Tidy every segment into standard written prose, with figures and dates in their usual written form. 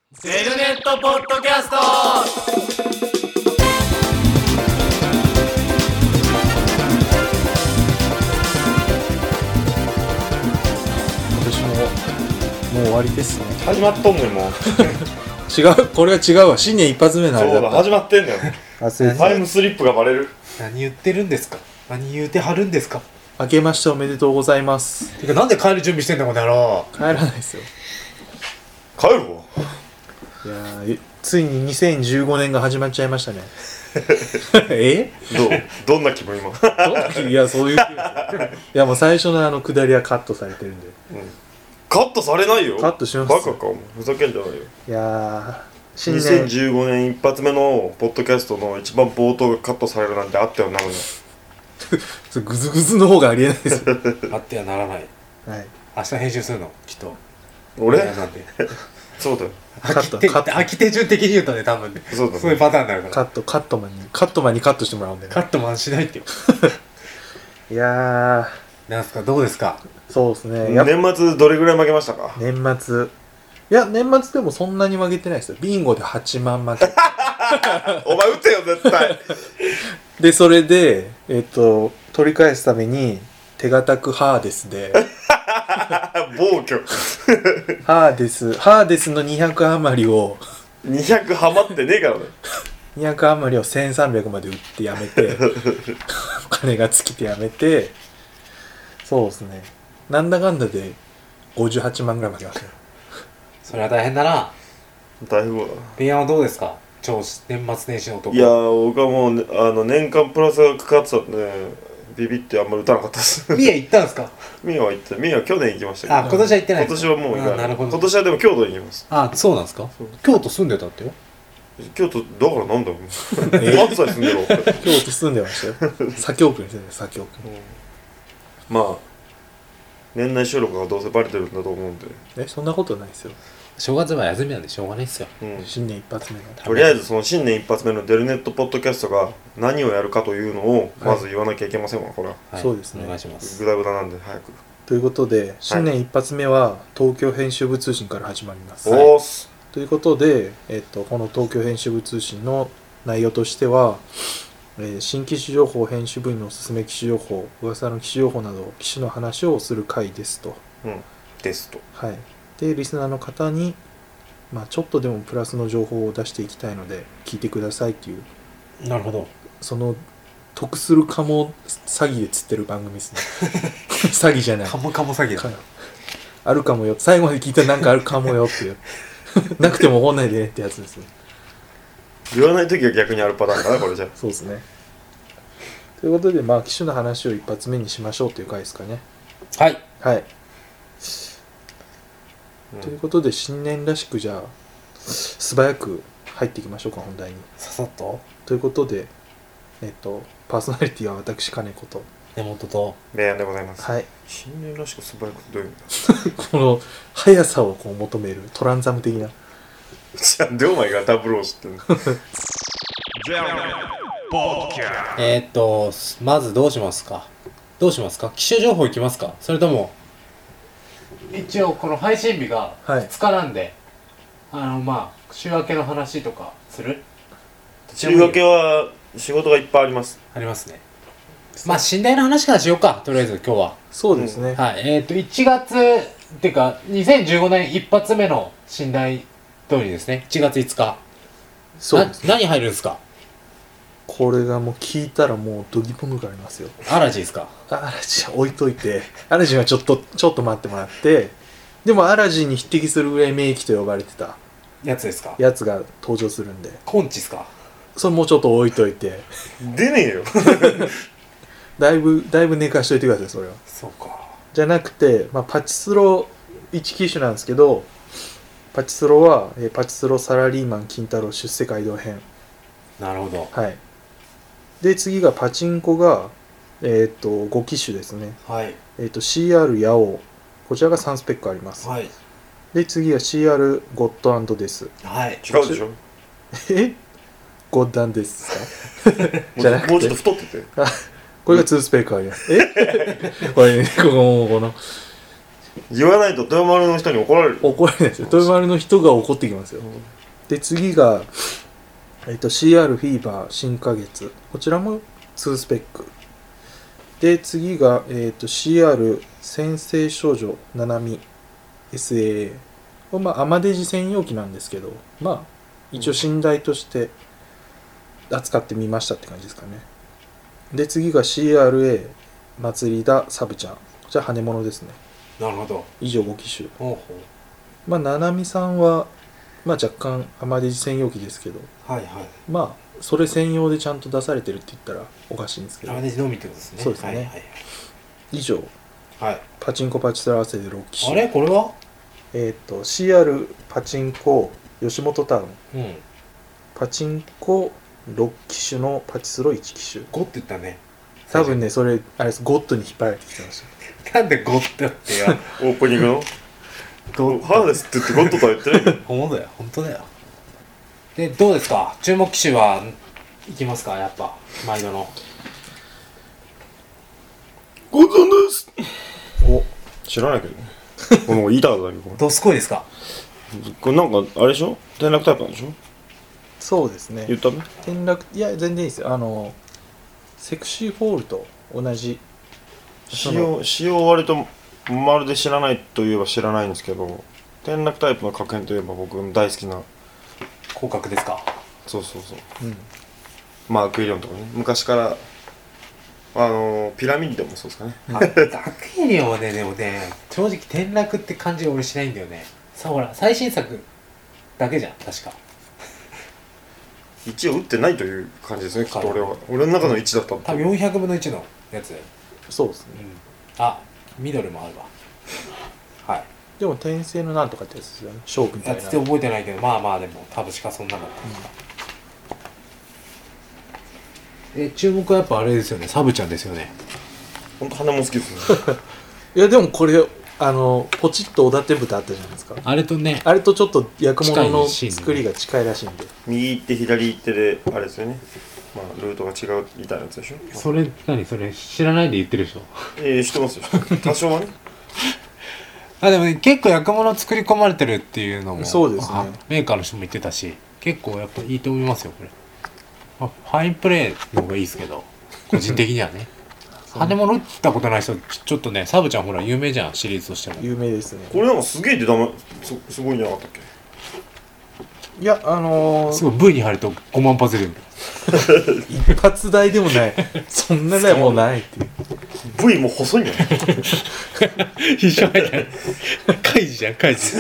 ゼルネットポッドキャスト。 今年ももう終わりですね。 始まっとんねんもう違う、これは違うわ。新年一発目のあれだった。 そうだ始まってんねん忘れてタイムスリップがバレる。 何言ってるんですか。何言うてはるんですか。 明けましておめでとうございます。 てかなんで帰る準備してんだこの野郎。 帰らないですよ。 帰るわ。 いやー、ついに2015年が始まっちゃいましたね。えどんな気分今いや、そういう気ですよ。いや、もう最初の下りはカットされてるんで。 カットされないよ。 カットしますバカかお前ふざけんじゃないよ。 いやー、新年 2015年一発目のポッドキャストの一番冒頭がカットされるなんてあったよなのにグズグズの方がありえないですよ。 あってはならない。 はい。 明日編集するのきっと。 俺なんで。 そうだよ。 カットカット飽き手順的に言うとね多分ね。 そうだねそういうパターンになるから。 カットマンにカットしてもらうんでね。 カットマンしないってよ。 いやなんすかどうですか。 ー、そうですね。やっぱ年末どれぐらい負けましたか。 年末。いや、年末でもそんなに負けてないですよ。ビンゴで8万負け。 お前打てよ絶対で、それで、取り返すために、手堅くハーデスで、 暴挙ハーデスの200余りを、 200ハマってねえからね 200余りを1300まで売ってやめて、お金が尽きてやめて、そうですね。なんだかんだで58万ぐらい負けましたよ。 それは大変だな。 大変だ。 ペンはどうですか。年末年始の男。 いやー僕はもう、ね、年間プラスがかかってたんでビビってあんまり打たなかったです三重行ったんですか。 ミアは行ってミアは去年行きましたけどあ、今年は行ってない今ですか。 年はもう行かない。 なるほど。 今年はでも京都に行きます。 あ、そうなんですか。京都住んでたってよ。 京都だからなんだろうえ関西住んでろ京都住んでましたよ。左京区に住んでる、左京区。 まあ年内収録がどうせバレてるんだと思うんで、 そんなことないですよ。 正月は休みなんでしょうがないっすよ。 新年一発目の。 とりあえずその新年一発目のデルネットポッドキャストが何をやるかというのをまず言わなきゃいけませんわ。これははい、 そうですねお願いします。 グダグダなんで早く、 ということで、新年一発目は東京編集部通信から始まります。 おーす。 ということで、この東京編集部通信の内容としては、新機種情報編集部員のおすすめ機種情報、噂の機種情報など機種の話をする回ですと。 ですと。 はい。で、リスナーの方に、ちょっとでもプラスの情報を出していきたいので聞いてくださいっていう、 なるほど。 その得するかも詐欺で釣ってる番組ですね。詐欺じゃない。 カモカモ詐欺だ。 あるかもよ。最後まで聞いたらなんかあるかもよっていう。なくても怒んないでねってやつですね。 言わないときは逆にあるパターンかなこれじゃそうですね。ということで、機種の話を一発目にしましょうという回ですかね。 はい。 はい。ということで、新年らしくじゃあ、素早く入っていきましょうか、本題に。 ささっと。 ということで、パーソナリティは私、金子と。 根元と。 明暗でございます。 はい。 新年らしく素早くってどういう意味だこの速さをこう求めるトランザム的な。 じゃあ、でお前がダブルを知ってるのまずどうしますか。機種情報いきますか。それとも一応この配信日がはい 2日なんで、週明けの話とかする。 週明けは仕事がいっぱいあります。 ありますね。寝台の話からしようか。とりあえず今日は。 そうですね。 はい。1月ってか2015年一発目の寝台通りですね。1月5日。 そうです。 何入るんですか。 これがもう聞いたらもうドギポムがありますよ。 アラジですか。 アラジン置いといて、アラジンはちょっと待ってもらって、でもアラジンに匹敵するぐらい名機と呼ばれてたやつですか。 やつが登場するんで、 コンチですか。 それもうちょっと置いといて、 出ねえよだいぶ寝かしといてください、それは。 そうか。 じゃなくて、パチスロ1機種なんですけど、パチスロは、パチスロサラリーマン金太郎出世街道編。 なるほど。 はい。で、次がパチンコが、5機種ですね。 はい。 CR ヤオウ。こちらが3スペックあります。 はい。 で、次は CR ゴッド&デス。 はい。 違うでしょゴッド&デスですかじゃなくてもうちょっと太っててこれが2スペックあります。これね、この言わないと豊丸の人に怒られる。 怒られないですよ。豊丸の人が怒ってきますよ。で次が、CR フィーバー新花月、こちらも2スペックで、次が、CR 先生少女ななみ SAA、 これアマデジ専用機なんですけど、一応寝台として扱ってみましたって感じですかね。で次が CRA 祭りだサブちゃん、こちら羽物ですね。 なるほど。 以上5機種。 ほうほななみさんは若干アマデジ専用機ですけど、 う。はいはい。 それ専用でちゃんと出されてるって言ったらおかしいんですけど、 アメデジのみってことですね。 そうですね。 はいはい以上はい。はい。 パチンコパチスロ合わせで6機種。 あれこれは？ CR パチンコ吉本タウン、 うん。 パチンコ6機種のパチスロ1機種。 5って言ったね。 多分ねそれあれです、ゴッドに引っ張られてきてましなんで5ってってよ。 オープニングのハーネスって言ってゴッドとは言ってないけど。 本当だよ、本当だよ。で、どうですか？注目機種はいきますか？やっぱ毎度の。 ゴッドです。 た。お、 知らないけどね。この言いたかっただけど。 どすこいですか？ これなんかあれでしょ？転落タイプなんでしょ？ そうですね。 言ったね。 転落、いや全然いいですよ。セクシーフォールと同じ仕様割とまるで知らないといえば知らないんですけど、転落タイプの確変といえば僕大好きな、 広角ですか？ そうそうそう、 うん、 アクエリオンとかね、昔からピラミッドもそうですかね。 アクエリオンはね、でもね、正直転落って感じが俺しないんだよね。さあほら、最新作だけじゃん、確か。 1を打ってないという感じですね、きっと俺は。俺の中の1だったん多分400分の1のやつ。 そうですね。 あ、ミドルもあるわ。はい。 でも転生のなんとかってやつですよね、勝負みたいな。 やつって覚えてないけど、まあまあでも多分しかそんなかった。注目はやっぱあれですよね、サブちゃんですよね。 ほんと花も好きですね。 いやでもこれポチッとおだて豚あったじゃないですか。 あれとね、 あれとちょっと役物の近いシーンね作りが近いらしいんで。 右手左手であれですよね、ルートが違うみたいなやつでしょ。 それ知らないで言ってるでしょ。 知ってますよ。多少はね。 でもね、結構役物作り込まれてるっていうのもそうですね。 メーカーの人も言ってたし、結構やっぱいいと思いますよこれ。ファインプレーの方がいいですけど、個人的にはね。羽物打ったことない人、ちょっとね、サブちゃんほら有名じゃん、シリーズとしても。 有名ですね。 これなんかすげえ出玉すごいんじゃなかったっけ。 いやすごい V に入ると5万発出る。 一発台でもない。そんな台もうないっていう。 V も細いんじゃない。 一緒入る。カイジじゃん、カイジ。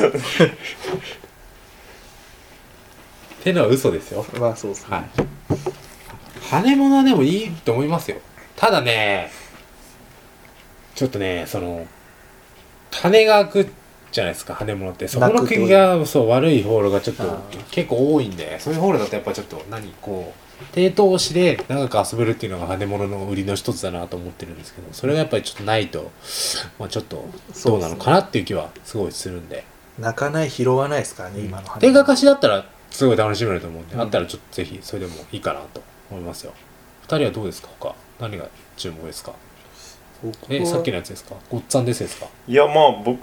ってのは嘘ですよ。 まあそうですね。 はい。羽物はでもいいと思いますよ。ただね、ちょっとね、羽が開くじゃないですか、羽物って。そこの釘がそう悪いホールがちょっと結構多いんで、そういうホールだとやっぱちょっと低投資で長く遊べるっていうのが羽物の売りの一つだなと思ってるんですけど、それがやっぱりちょっとないと、ちょっとどうなのかなっていう気はすごいするんで。 泣かない拾わないですからね、今の羽。 定価貸しだったらすごい楽しめると思うんで、あったらちょっとぜひそれでもいいかなと思いますよ。2人はどうですか？他何が注目ですか？さっきのやつですか？ごっつぁんですか？ いや僕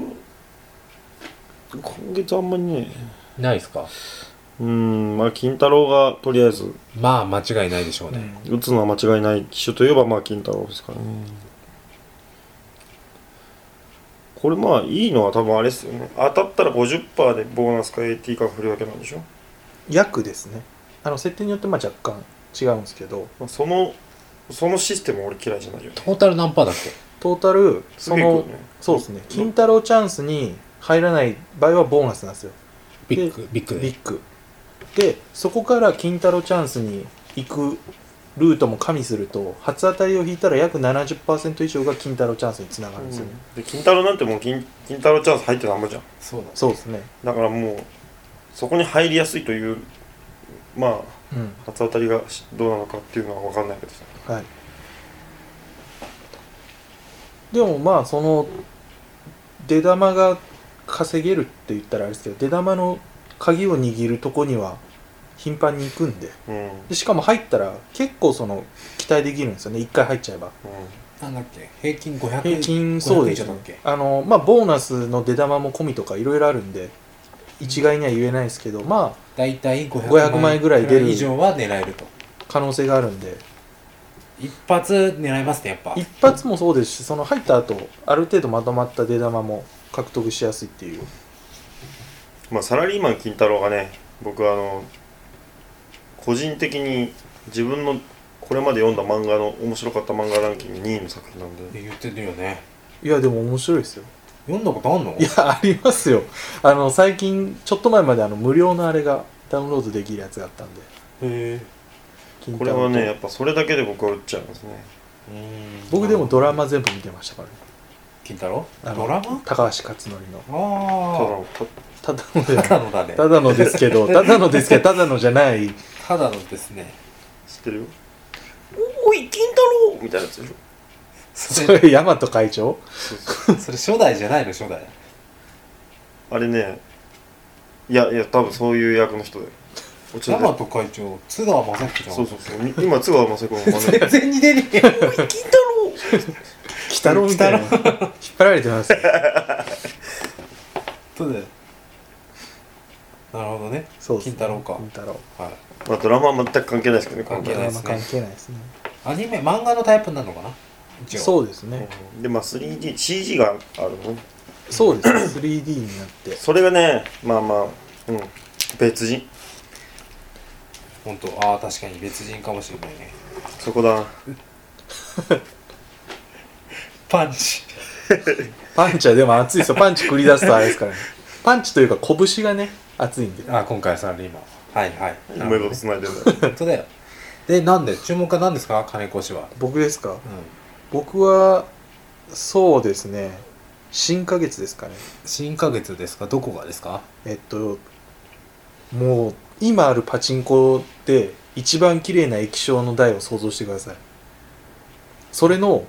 今月あんまりね、 ないですか？ 金太郎がとりあえず間違いないでしょうね。 打つのは間違いない機種といえば金太郎ですからね。これいいのは多分あれですよね、当たったら 50% でボーナスか AT か振るわけなんでしょ。 約ですね。設定によって若干違うんですけど、 そのシステム俺嫌いじゃないよね。 トータル何パーだっけ？ トータルすげえ来るね。 そうですね、金太郎チャンスに入らない場合はボーナスなんですよ。 ビッグビッグで、そこから金太郎チャンスに行くルートも加味すると、初当たりを引いたら約 70% 以上が金太郎チャンスにつながるんですよね。 で金太郎なんてもう金太郎チャンス入ってなんぼじゃん。 そうですね。 だからもうそこに入りやすいという初当たりがどうなのかっていうのは分かんないけどさ。 はい。でも出玉が稼げるって言ったらあれですけど、出玉の鍵を握るとこには頻繁に行くんで、でしかも入ったら結構期待できるんですよね、一回入っちゃえば。 なんだっけ平均500 平均そうです 500以上だねっけ。 まあボーナスの出玉も込みとかいろいろあるんで一概には言えないですけど、まあだいたい500 500万円ぐらい出る以上は狙えると。 可能性があるんで、 一発狙いますねやっぱ。 一発もそうですし、その入った後ある程度まとまった出玉も獲得しやすいっていう。 まあサラリーマン金太郎がね、僕は個人的に自分のこれまで読んだ漫画の面白かった漫画ランキング2位の作品なんで。 言ってるよね。 いやでも面白いですよ。 読んだことあんの？ いやありますよ。最近ちょっと前まで無料のあれがダウンロードできるやつがあったんで。 へ金これはねやっぱそれだけで僕は打っちゃいますね。 僕でもドラマ全部見てましたからね。 金太郎？ドラマ？ 高橋克典の。 ただただのでただのだね。 ただのですけど、ただのですけど、ただのじゃない。 ただのですね。 知ってるよ。おい金太郎みたいなやつでしょ。 それ大和会長？ それ初代じゃないの初代。 あれね、いや多分そういう役の人だよ。 大和会長、津川雅彦じゃん。 そう今津川雅彦の真似。 全然似てねえよ。おい金太郎。 鬼太郎みたいな。引っ張られてます。 そうだよ。なるほどね。 そうですね。 金太郎か。 金太郎。 はい。 まあドラマは全く関係ないですけどね。 関係ないですねドラマ関係ないですね。 アニメ漫画のタイプになるのかな。一応。 そうですね。 でまあ 3D、CG があるのね。 そうですね。3D になって。 それがね、まあ別人。 本当、ああ確かに別人かもしれないね。 そこだな。 パンチ。 パンチはでも熱いですよ。パンチ繰り出すとあれですからね。パンチというか拳がね、熱いんで。 あ、今回さ今。はいはい。 うまいこと繋いでんだよ。 本当だよ。で、なんで注目は何ですか金越しは。 僕ですか？ う僕はそうですね。新花月ですかね。 新花月ですか？どこがですか？ もう今あるパチンコで一番綺麗な液晶の台を想像してください。それの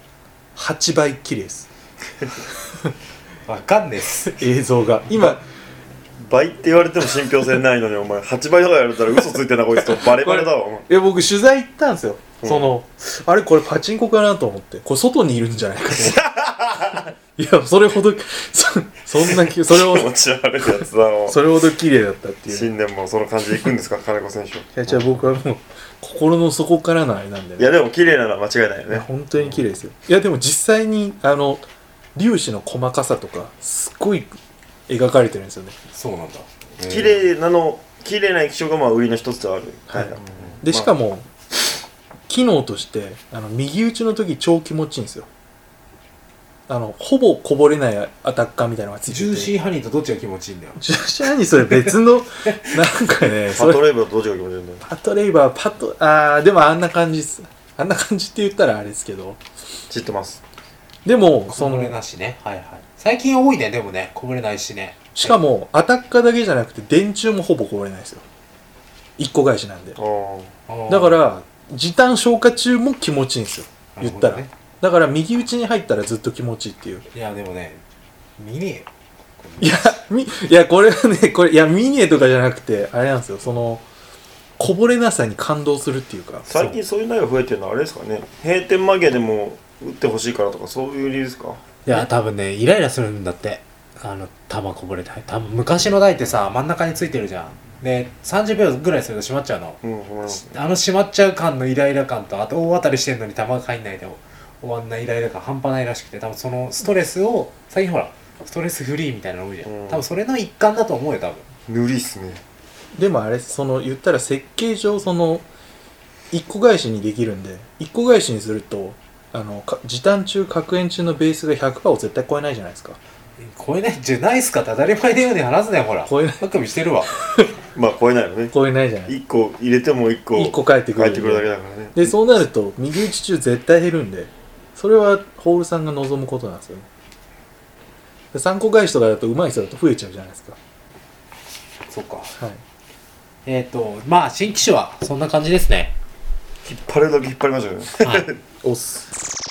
8倍綺麗です。 わかんねえっす。 映像が今倍って言われても信憑性ないのにお前8倍とかやれたら嘘ついてんなこいつとバレバレだわお前。 いや僕取材行ったんですよ、 うんあれこれパチンコかなと思って、これ外にいるんじゃないかと思っていやそれほどそんなそれほど気持ち悪いやつだわ。 それほど綺麗だったっていう。 新年もその感じでいくんですか金子選手。 いやじゃあ僕はもう心の底からのあれなんで、ね、 いやでも綺麗なのは間違いないよいやね。 本当に綺麗ですよ。いやでも実際に粒子の細かさとかすっごい描かれてるんですよね。 そうなんだ。 綺麗な液晶がまあ売りの一つではある。 はいでしかも機能として右打ちの時超気持ちいいんですよ。ほぼこぼれないアタッカーみたいなのがついてて、 ジューシーハニーとどっちが気持ちいいんだよ。 ジューシーハニーそれ別のなんかねパトレイブはどっちが気持ちいいんだよ。 パトレイバーでもあんな感じです。あんな感じって言ったらあれですけど、 知ってます。 でもこぼれなしね。はいはい。最近多いねでもね、こぼれないしね。 しかもアタッカーだけじゃなくて電柱もほぼこぼれないですよ。一個返しなんで。だから時短消化中も気持ちいいんですよ、言ったら、ね、だから右打ちに入ったらずっと気持ちいいっていう。 いやでもね見ねいえよ。 やこれはねいや見ねえとかじゃなくてあれなんですよ、こぼれなさに感動するっていうか。 最近そういう内容増えてるのはあれですかね。閉店間際でも打ってほしいからとかそういう理由ですか。 いや多分ねイライラするんだって。球こぼれたい。多分昔の台ってさ真ん中についてるじゃん。で30秒ぐらいすると閉まっちゃうの。閉まっちゃう感のイライラ感と、あと大当たりしてんのに球が入んないで終わんないイライラ感半端ないらしくて、多分そのストレスを最近ほらストレスフリーみたいなの多いじゃん。多分それの一環だと思うよ多分。 無理っすね。 でもあれ言ったら設計上一個返しにできるんで、一個返しにすると時短中確変中のベースが 100% を絶対超えないじゃないですか。 超えないじゃないっすかって当たり前のように話すねほら。 超えない。 あくびしてるわ。 まあ超えないよね。 超えないじゃない。 1個入れても1個返ってくるだけだからね。 でそうなると右打ち中絶対減るんで、それはホールさんが望むことなんですよね。で3個返しとかだと上手い人だと増えちゃうじゃないですか。 そっか。 はいまあ新機種はそんな感じですね。 引っ張るだけ引っ張りましたよね。 はい。 おっす。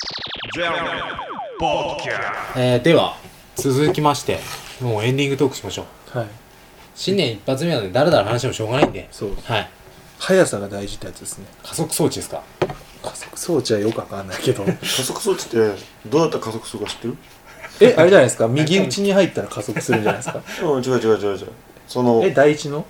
では続きましてもうエンディングトークしましょう。 はい。 新年一発目なのでだらだら話してもしょうがないんで。 そう。 はい。 速さが大事ってやつですね。 加速装置ですか。 加速装置はよくわかんないけど加速装置ってどうやったら加速するか知ってる？ あれじゃないですか、右打ちに入ったら加速するんじゃないですか。 うん、違う。その第一の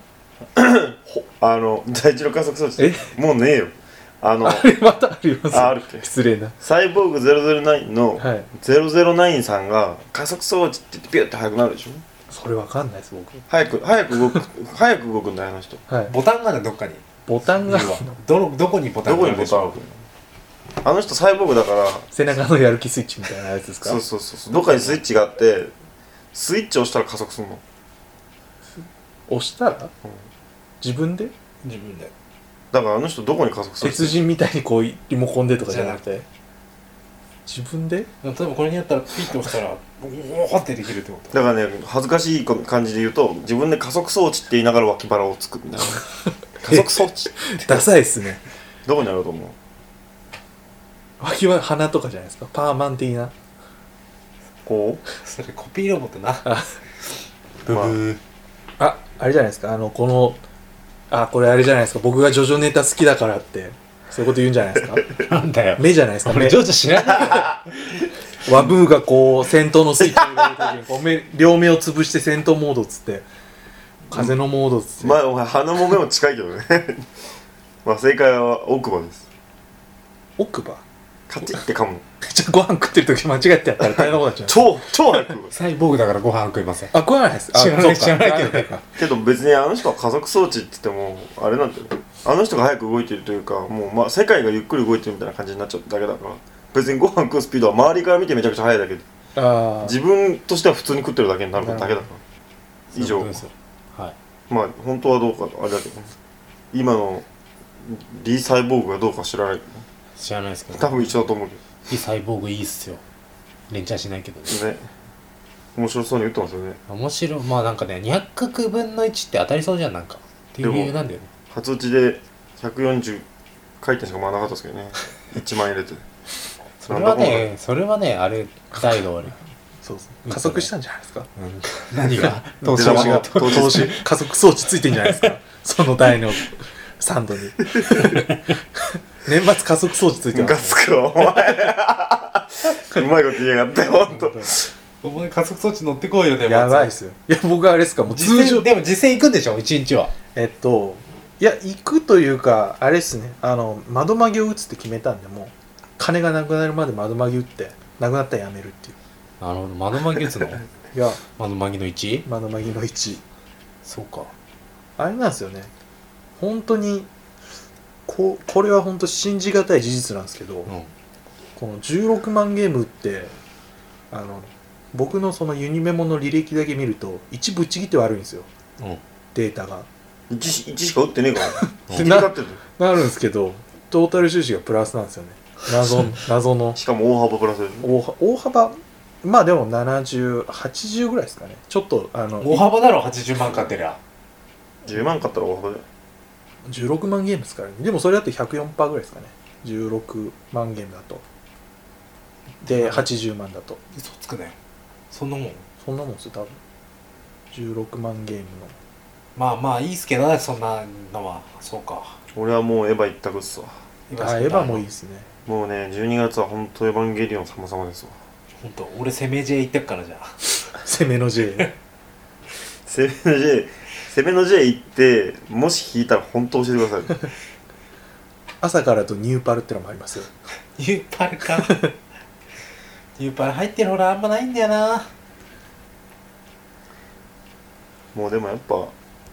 第一の加速装置もうねえよ。 あれまたありますあるっけ？ 失礼な。 サイボーグ009のはい 009さんが加速装置って言ってピュッて速くなるでしょ。 それわかんないです僕。 早く動くんだよあの人。 はいボタンがあるどっかにボタンがどこにボタどこンがあるでしょにボタンあるの？あの人サイボーグだから背中のやる気スイッチみたいなやつですか。 そうどっかにスイッチがあってスイッチを押したら加速するの。 押したら、自分で自分でだからあの人どこに加速する？ 鉄人みたいにこうリモコンでとかじゃなくて自分で。 例えばこれにやったらピッと押したらおおってできるってことだからね恥ずかしい感じで言うと自分で加速装置って言いながら脇腹をつくみたいな加速装置ダサいっすね。 どこにあると思う？ 脇は鼻とかじゃないですか、パーマン的な。 こそれコピーロボットなあブブーあれじゃないですか、これあれじゃないですか、僕がジョジョネタ好きだからってそういうこと言うんじゃないですか。 なんだよ目じゃないですか。目俺ジョジョ知らないよワブーがこう戦闘のスイッチを入れる時にこう両目を潰して戦闘モードっつって風のモードっつって、 まあお前鼻も目も近いけどねまあ正解は奥歯です。 奥歯カチッて噛む。 じゃあご飯食ってる時間違ってやったら大変なことになっちゃう。 超早く食うサイボーグだからご飯食いませんあ、食わないです。 知らないそうか知らないけどそうかけど別にあの人は加速装置って言ってもあれなんだよ。あの人が早く動いてるというかもうまあ世界がゆっくり動いてるみたいな感じになっちゃっただけだから別にご飯食うスピードは周りから見てめちゃくちゃ速いだけであ自分としては普通に食ってるだけになるだけだから以上。 そういうことですよはいまあ本当はどうかあれだけど今のリー・サイボーグがどうか知らないけ知らないですけどど多分一緒だと思うけいいサイボーグいいっすよ連チャンしないけどどね。面白そうに言ってますよね。 面白いまあなんかね200分の1って当たりそうじゃんなんかっていう理由なんだよね初打ちで140回転しか回らなかったですけどね1万入れてそれはねあれ態度悪いそうですね、加速したんじゃないですか。 何が投資が投資加速装置ついてんじゃないですかその台のサンドに年末加速装置ついてムカます、 つくわお前うまいこと言いやがってほんと。 お前加速装置乗ってこいよでもやばいっすよ。いや僕はあれですか、もう通常でも実践行くんでしょ1日はいや行くというかあれっすね、窓マギを打つって決めたんで、もう金がなくなるまで窓マギ打ってなくなったらやめるっていう。 なるほど窓マギ打つのいや窓マギの 1？ 窓マギの1 そうかあれなんですよね、本当にこれは本当信じがたい事実なんですけど、この16万ゲームって僕のそのユニメモの履歴だけ見ると1ぶっちぎって悪いんですよ、データが 1しか打ってねえからで引き勝ってる。 なるんですけどトータル収支がプラスなんですよね。謎のしかも大幅プラスで大幅まあでも7080ぐらいですかね。ちょっと大幅だろ80万買ってりゃ 10万買ったら大幅で 16万ゲームですからね。でもそれだと 104% ぐらいですかね、16万ゲームだと。で80万だと嘘つくねそんなもんそんなもんですよ多分。16万ゲームのまあまあいいっすけどねそんなのはそうか俺はもうエヴァ一択っすわ。 エヴァもいいですね。 もうね12月は本当エヴァンゲリオン様々ですわ。 ほんと俺攻め J 行ってっからじゃあ攻めの J 攻めの J 行ってもし引いたら本当教えてください朝からとニューパルってのもありますよ。 ニューパルかニューパル入ってるほらあんまないんだよなもうでもやっぱ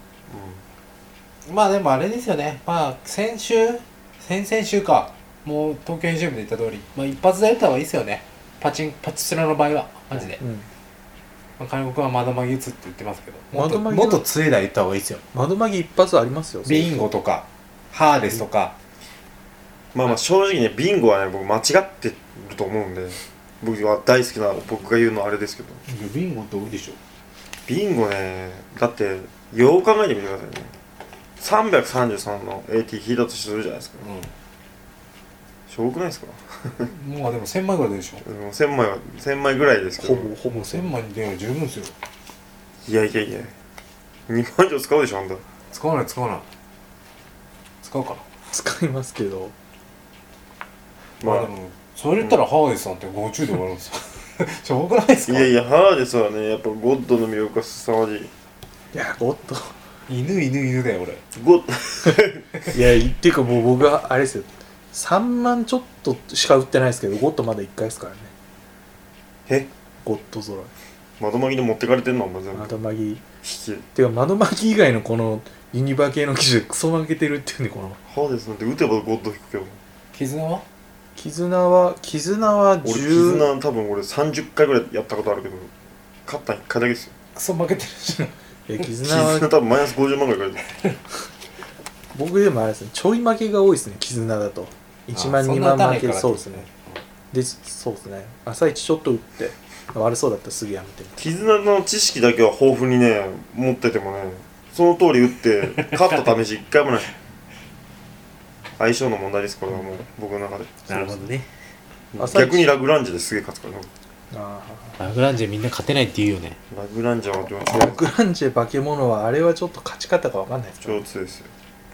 まあでもあれですよねまあ先々週かもう東京編集部で言った通りまあ一発で打った方がいいですよねパチスラの場合はマジで、まあ、金子君は窓マギ打つって言ってますけどもっと強い台打った方がいいですよ。 窓マギ一発ありますよ。 ビンゴとかハーデスとかまあ正直ねビンゴはね僕間違ってると思うんで僕は大好きな僕が言うのはあれですけどビンゴって多いでしょ。 ビンゴねだってよう考えてみてくださいね333の AT 引いたとするじゃないですか、しょぼくないですかもうでも1000枚ぐらいでしょ。 1000枚ぐらいですけどほぼ 1000枚に出るの十分ですよ。 いや2万以上使うでしょあんた。 使わない使うかな。 使いますけどまあでもそれ言ったらハーデスさんって50で終わるんですよしょぼくないですか。 いやいやハーデスはねやっぱゴッドの魅力が凄まじい。 いやゴッド犬だよ俺。 ゴッいやっていうかもう僕はあれですよ、3万ちょっとしか売ってないですけどゴッドまだ1回ですからね。 えゴッド揃い窓マギで持ってかれてんのお前全部窓マギ引きてか窓マギ以外のこのユニバ系の機種でクソ負けてるっていうね。このハーデスなんて打てばゴッド引くけど絆は絆は俺 10 絆多分俺30回ぐらいやったことあるけど勝ったん1回だけですよ。 クソ負けてるし絆絆は多分マイナス50万ぐらい書いてる。 僕でもあれですね、ちょい負けが多いですね。絆だと1万2万負け。そうですね。でそうですね、朝一ちょっと打って悪そうだったらすぐやめてみたい絆の知識だけは豊富にね持っててもねその通り打って勝った試し1回もない。相性の問題です。これはもう僕の中で。 なるほどね。 逆にラグランジですげえ勝つからね。 な。 ラグランジェみんな勝てないって言うよね。 ラグランジはラグランジェ化け物はあれはちょっと勝ち方が分かんないですから超強いですよ。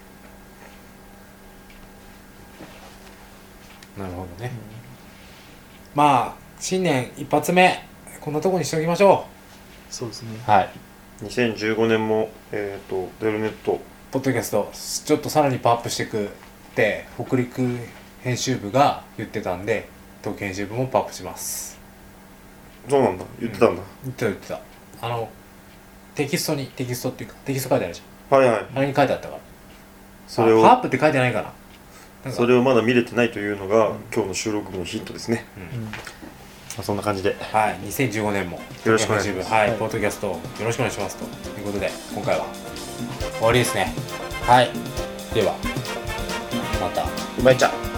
なるほどね、まあ新年一発目こんなとこにしておきましょそうですね。 う。はい。 2015年もデルネットポッドキャストちょっとさらにパワーアップしていくって北陸編集部が言ってたんで、東京編集部もパワーアップします。 そうなんだ言ってたんだ、 言ってたテキストっていうかテキスト書いてあるじはいはい。 ゃん。あれに書いてあったから。 それをパワーアップって書いてないかな。なんかそれをまだ見れてないというのが、今日の収録日のヒントですね。そんな感じではい、2015年もよろしくお願いしますはい、ポッドキャストよろしくお願いしますということで今回は終わりですね。はい、ではまた。 うまいちゃん。